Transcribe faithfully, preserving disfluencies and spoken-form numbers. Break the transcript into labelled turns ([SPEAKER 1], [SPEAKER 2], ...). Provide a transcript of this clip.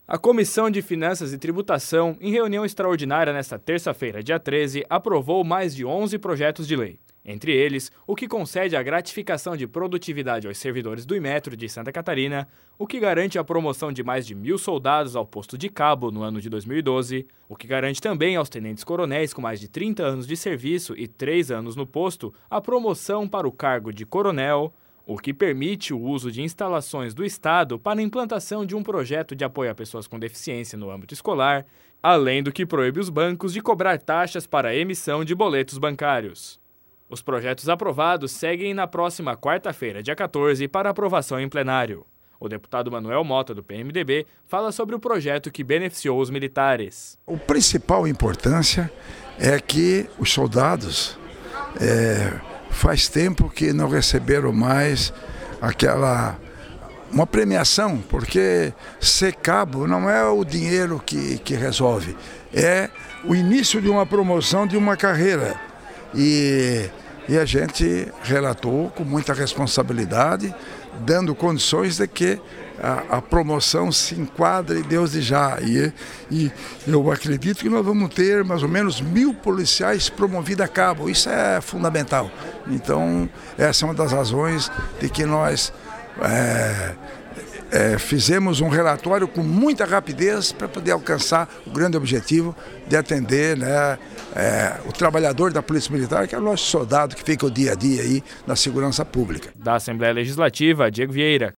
[SPEAKER 1] A Comissão de Finanças e Tributação, em reunião extraordinária nesta terça-feira, dia treze, aprovou mais de onze projetos de lei. Entre eles, o que concede a gratificação de produtividade aos servidores do Inmetro de Santa Catarina, o que garante a promoção de mais de mil soldados ao posto de cabo no ano de dois mil e doze, o que garante também aos tenentes-coronéis com mais de trinta anos de serviço e três anos no posto a promoção para o cargo de coronel, o que permite o uso de instalações do Estado para a implantação de um projeto de apoio a pessoas com deficiência no âmbito escolar, além do que proíbe os bancos de cobrar taxas para a emissão de boletos bancários. Os projetos aprovados seguem na próxima quarta-feira, dia quatorze, para aprovação em plenário. O deputado Manuel Mota, do P M D B, fala sobre o projeto que beneficiou os militares.
[SPEAKER 2] A principal importância é que os soldados... É... Faz tempo que não receberam mais aquela uma premiação, porque ser cabo não é o dinheiro que, que resolve, é o início de uma promoção de uma carreira. E, e a gente relatou com muita responsabilidade, dando condições de que a, a promoção se enquadre desde já. E, e eu acredito que nós vamos ter mais ou menos mil policiais promovidos a cabo. Isso é fundamental. Então, essa é uma das razões de que nós é, é, fizemos um relatório com muita rapidez para poder alcançar o grande objetivo de atender, né, é, o trabalhador da Polícia Militar, que é o nosso soldado que fica o dia a dia aí na segurança pública.
[SPEAKER 1] Da Assembleia Legislativa, Diego Vieira.